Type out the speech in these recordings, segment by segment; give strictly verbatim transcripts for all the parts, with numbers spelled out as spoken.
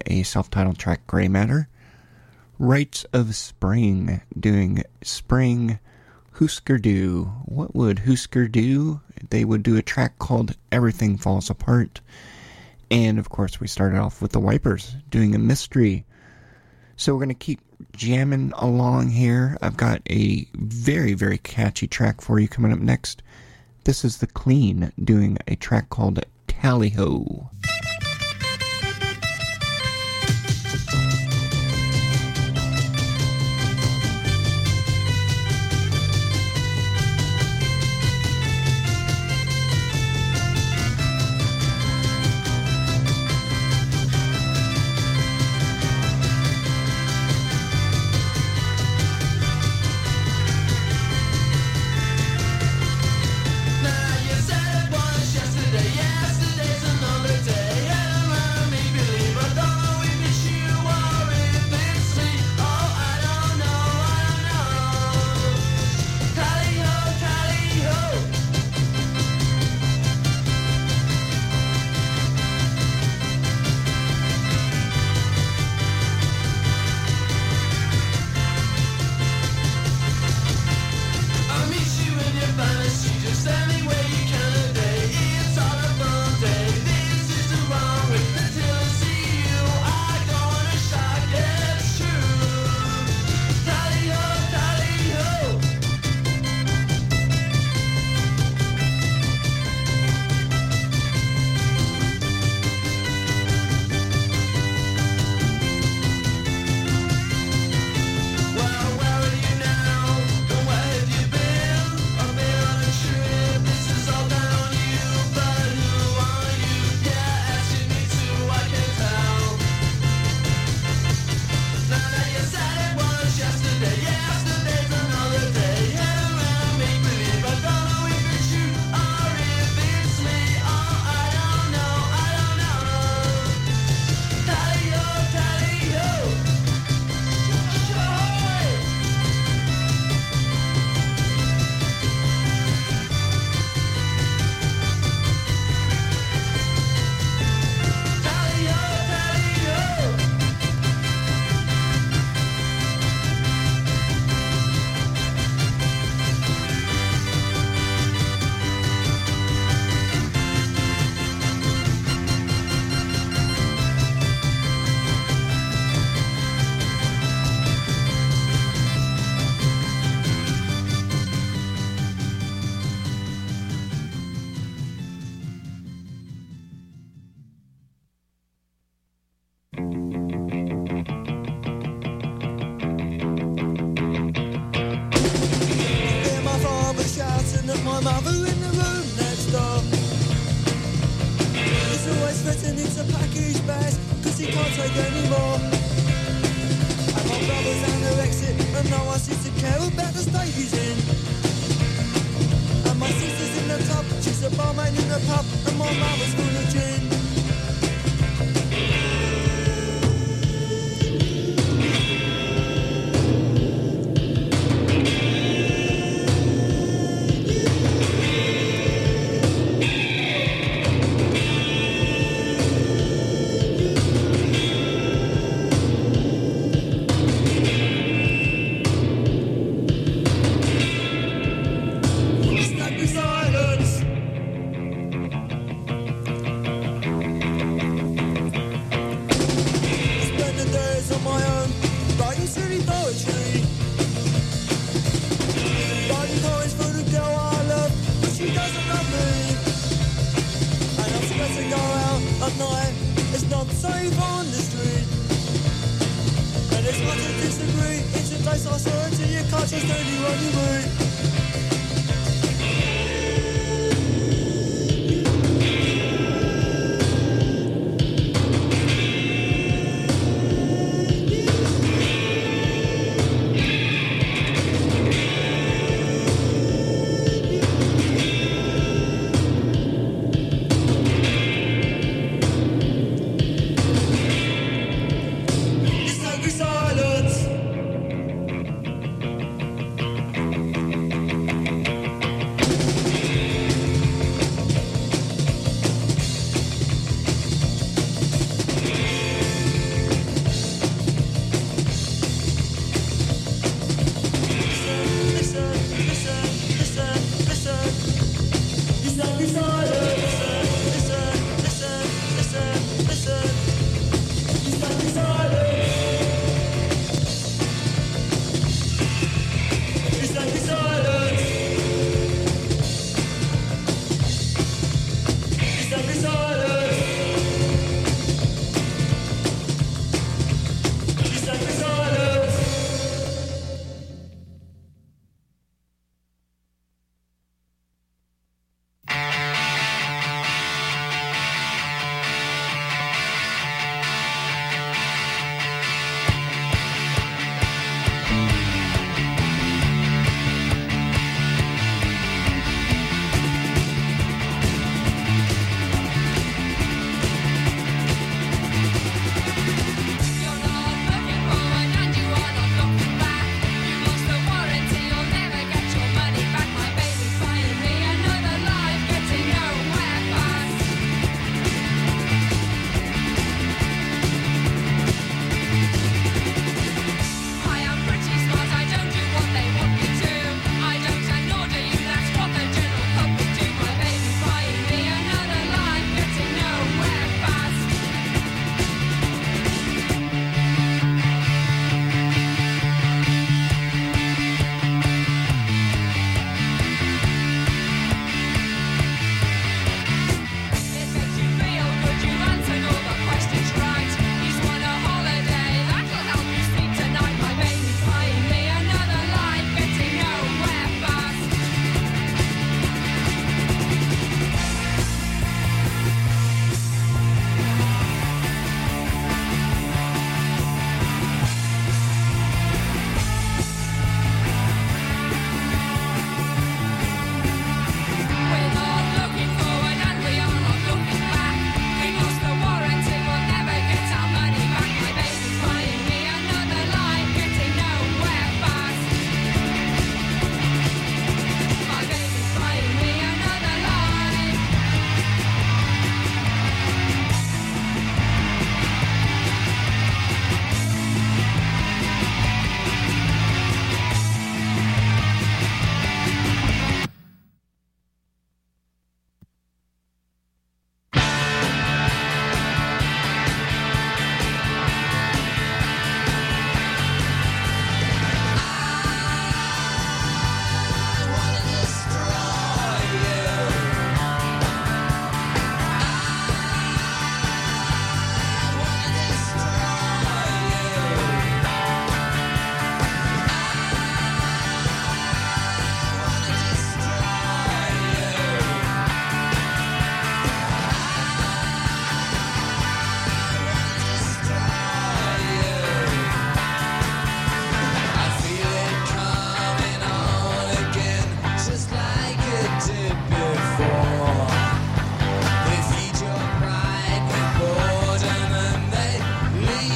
a self-titled track, Grey Matter. Rites of Spring doing Spring. Husker Du. What would Husker do? They would do a track called Everything Falls Apart. And of course we started off with the Wipers doing a Mystery. So we're going to keep jamming along here. I've got a very, very catchy track for you coming up next. This is The Clean doing a track called Tally-Ho.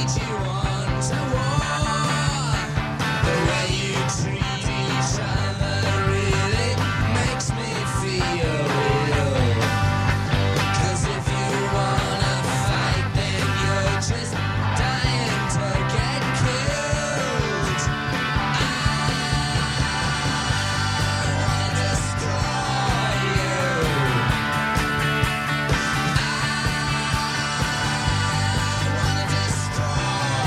Destroy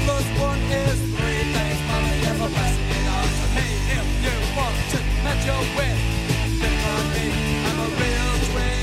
plus one is three. Thanks, Mama, yeah, for passing it on to me. If you want to match your way, pick on me, I'm a real twin.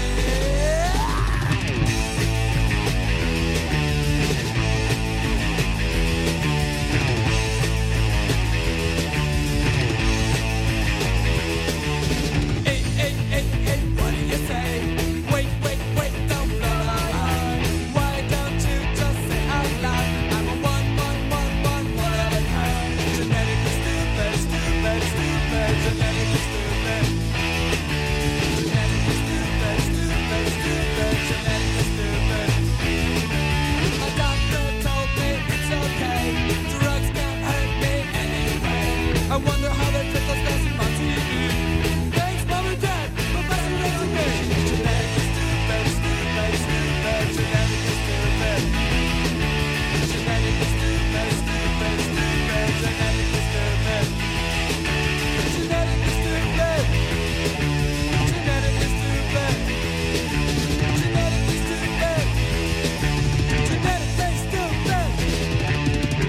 Hey, hey, hey, hey, what do you say? Wait, wait, wait, don't blow my mind. Why don't you just say out loud? I'm a one, one, one, one, one of a kind. Genetically stupid, stupid, stupid, genetically stupid. Genetically stupid, stupid, stupid, genetically stupid. My doctor told me it's okay. Drugs can't hurt me anyway. I wonder how they put those guys in my T V. Thanks, Mom and Dad, for passing it to me. Genetically stupid, stupid, stupid, genetically stupid. Genetically stupid, stupid, stupid, genetically stupid. Genetically stupid. Genetically stupid. Genetically stupid. Genetically stupid.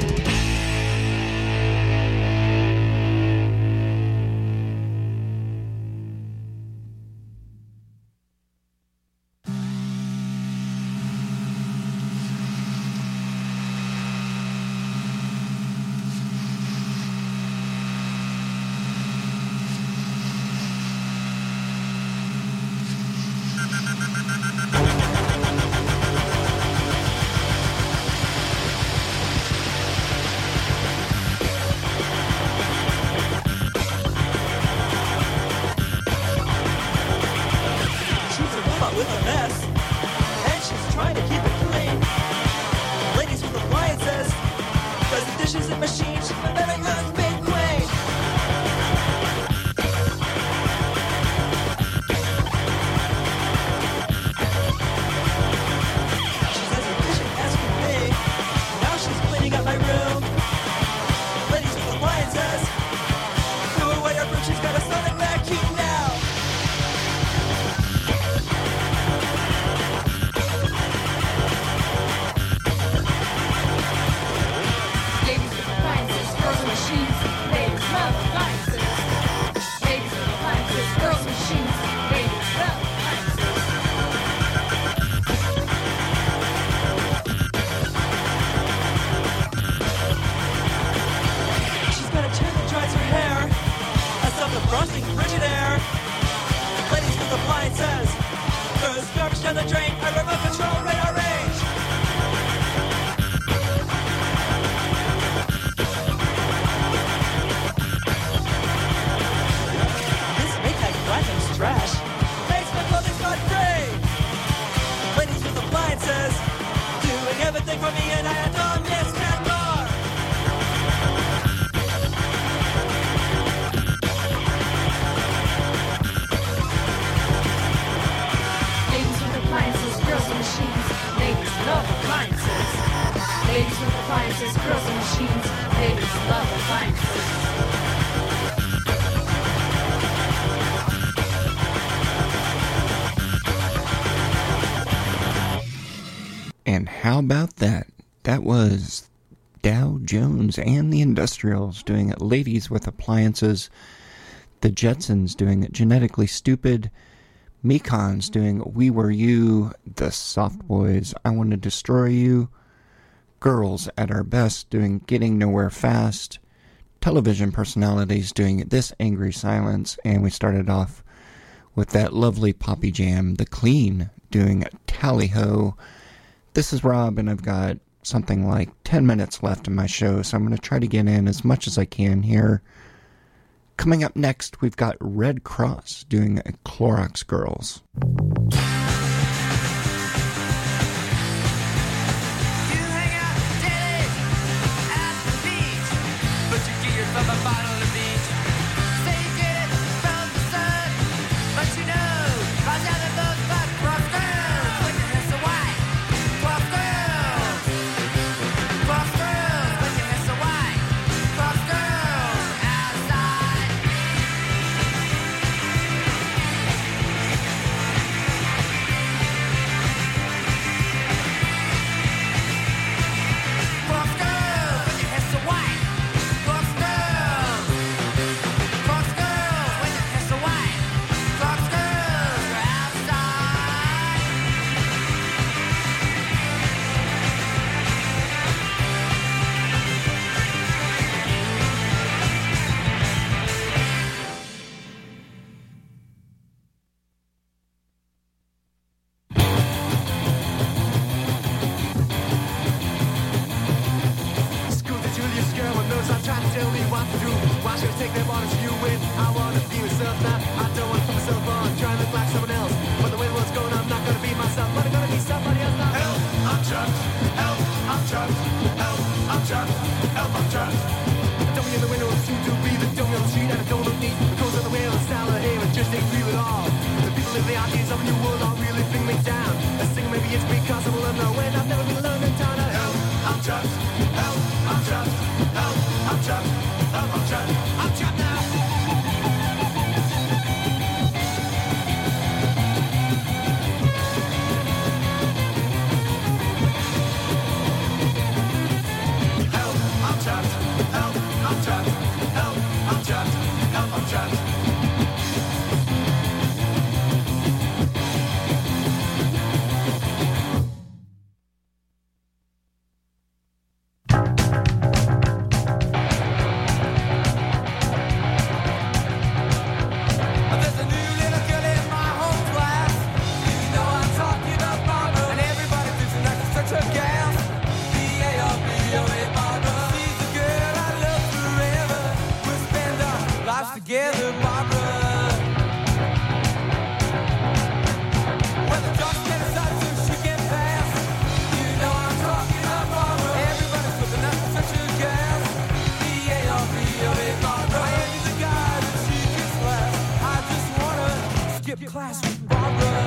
She's a robot with a mess, and she's trying to keep it clean. Ladies with appliances, does the dishes in machine, she's the very unmade queen. She says her dishes ask for me, now she's cleaning up my room. Ladies with appliances, threw away her broom, she's got a sonic vacuum now. Ladies with appliances, girls and machines, ladies love appliances. Ladies with appliances, girls and machines, ladies love appliances. She's got a chair that dries her hair, a self-defrosting Frigidaire. Ladies with appliances, throws garbage down the drain, a remote control radar range. This Maytag platinum's trash makes my clothing spot free. Ladies with appliances, doing everything for me and I adore Miss Cat Bar. Ladies with appliances, girls and machines, ladies love appliances. Ladies with appliances, girls and machines, ladies love appliances. And how about that? That was Dow Jones and the Industrials doing it. Ladies with Appliances. The Jetsons doing it. Genetically Stupid. Mekons doing We Were You. The Soft Boys, I Want to Destroy You. Girls at Our Best doing Getting Nowhere Fast. Television Personalities doing This Angry Silence. And we started off with that lovely poppy jam, The Clean, doing Tally Ho. This is Rob, and I've got something like ten minutes left in my show, so I'm going to try to get in as much as I can here. Coming up next, we've got Red Cross doing Clorox Girls. You hang out daily at the beach, but you get yourself a bottle of beach. Say you get it from the sun, but you know, right down the most but rough girls, with your hair so white. Rough girls, rough girls, with your hair so white. Rough girls outside. trying to tell me what to do. Why should I take them on as you win? I wanna be myself now. I don't wanna put myself on, trying to look like someone else. But the way the world's going, I'm not gonna be myself. But I'm gonna be somebody else now. Help, I'm trapped. Help, I'm trapped. Help, I'm trapped. Help, I'm trapped. The dummy in the window seems to be the dummy on the street, and I don't look neat. The clothes on the way on the style of hair, and just ain't real at all. The people live the ideas of a new world are really bring me down. I sing maybe it's because I'm alone now when I've never been alone in town. Help, I'm trapped. Help, I'm trapped. Help, I'm trapped. Help, I'm trapped. I'm trapped now. Help, I'm trapped. Help, I'm trapped. Help, I'm trapped. Help, I'm trapped. There's a new little girl in my home class. You know I'm talking about Barbara. And everybody thinks that she's such a gal. B A R B O A Barbara. She's the girl I love forever. We'll spend our lives together, Barbara. When the jocks get aside so she can pass. You know I'm talking about Barbara. Everybody's looking at such a gal. B A R B O A Barbara. I envy the guy that she gets last. I just wanna skip class with Barbara.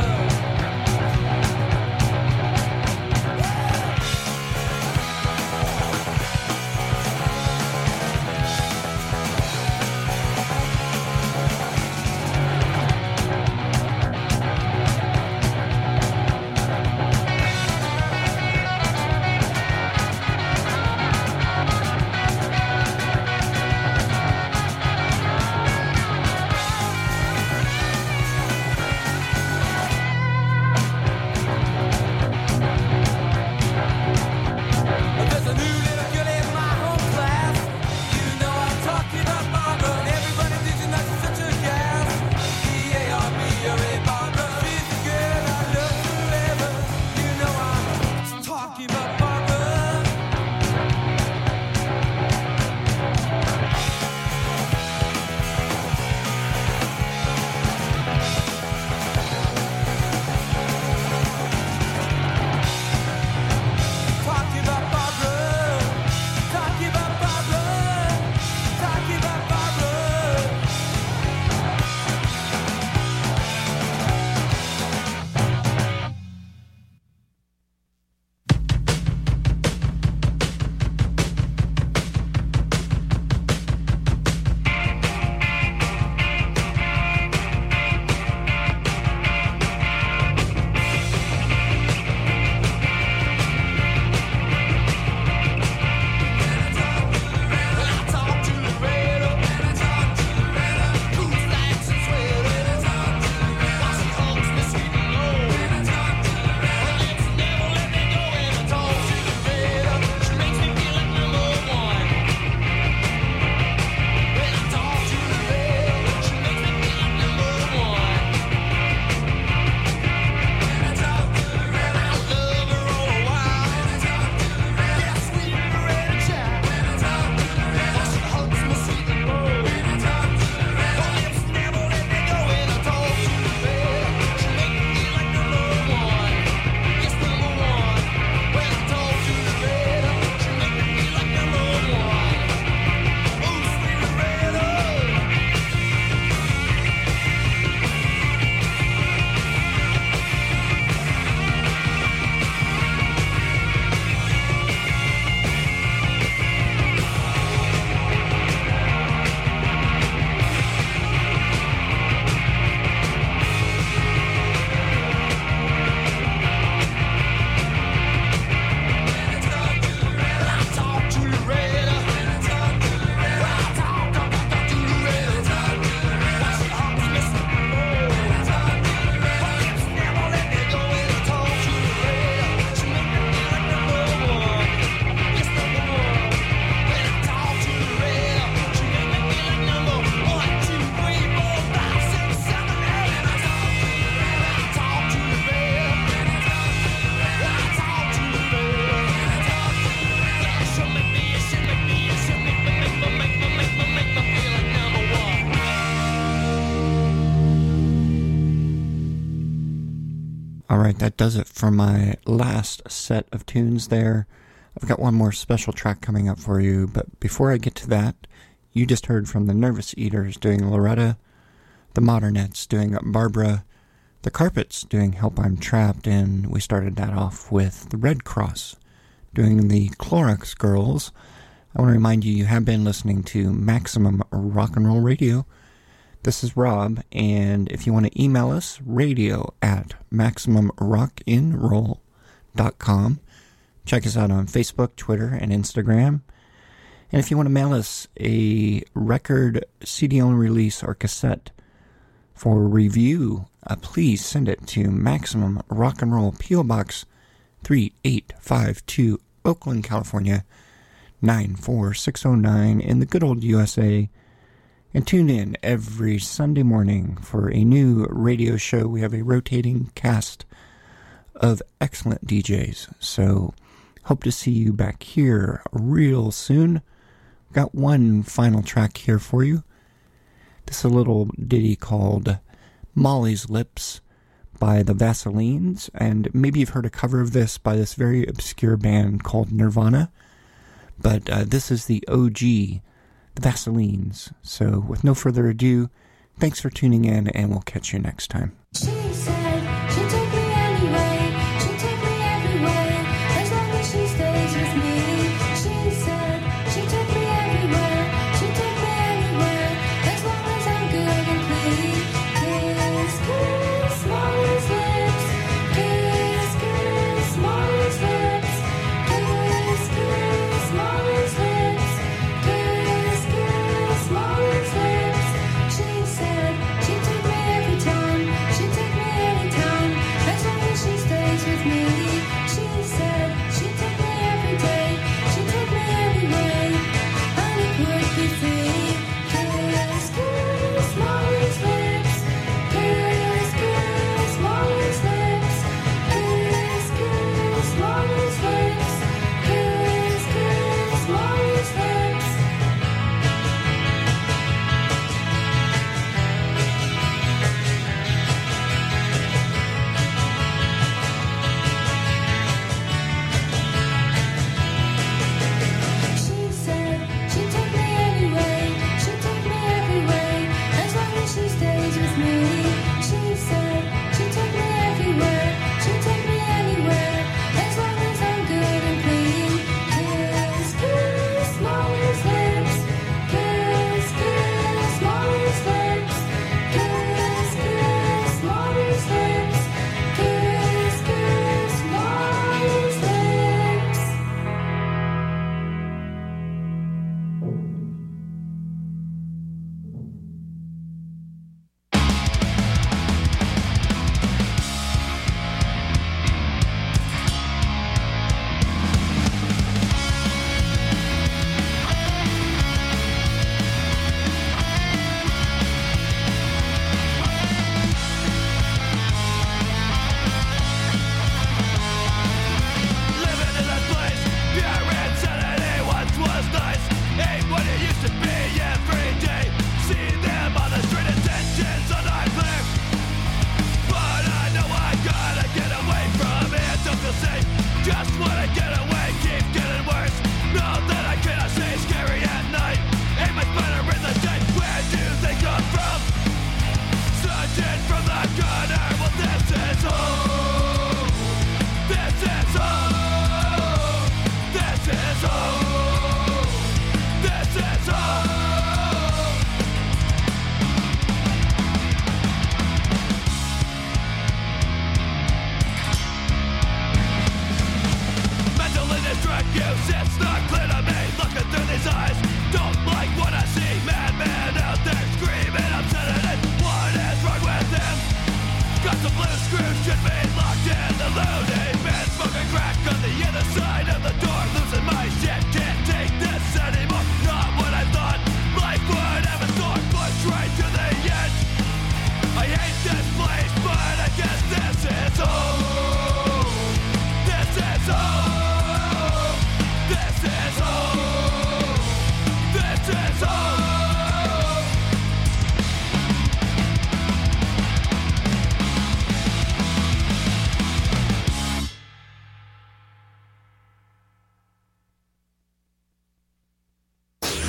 right, that does it for my last set of tunes there. I've got one more special track coming up for you, but before I get to that, you just heard from the Nervous Eaters doing Loretta, the Modernettes doing Barbara, the Carpets doing Help I'm Trapped, and we started that off with the Red Cross doing the Clorox Girls. I want to remind you, you have been listening to Maximum Rock and Roll Radio. This is Rob, and if you want to email us, radio at maximum rock and roll dot com. Check us out on Facebook, Twitter, and Instagram. And if you want to mail us a record, C D-only release, or cassette for review, uh, please send it to Maximum Rock and Roll, P O. Box three eight five two, Oakland, California, nine four six oh nine in the good old U S A. And tune in every Sunday morning for a new radio show. We have a rotating cast of excellent D Js. So hope to see you back here real soon. Got one final track here for you. This is a little ditty called Molly's Lips by the Vaselines. And maybe you've heard a cover of this by this very obscure band called Nirvana. But uh, this is the O G, the Vaselines. So with no further ado, thanks for tuning in, and we'll catch you next time.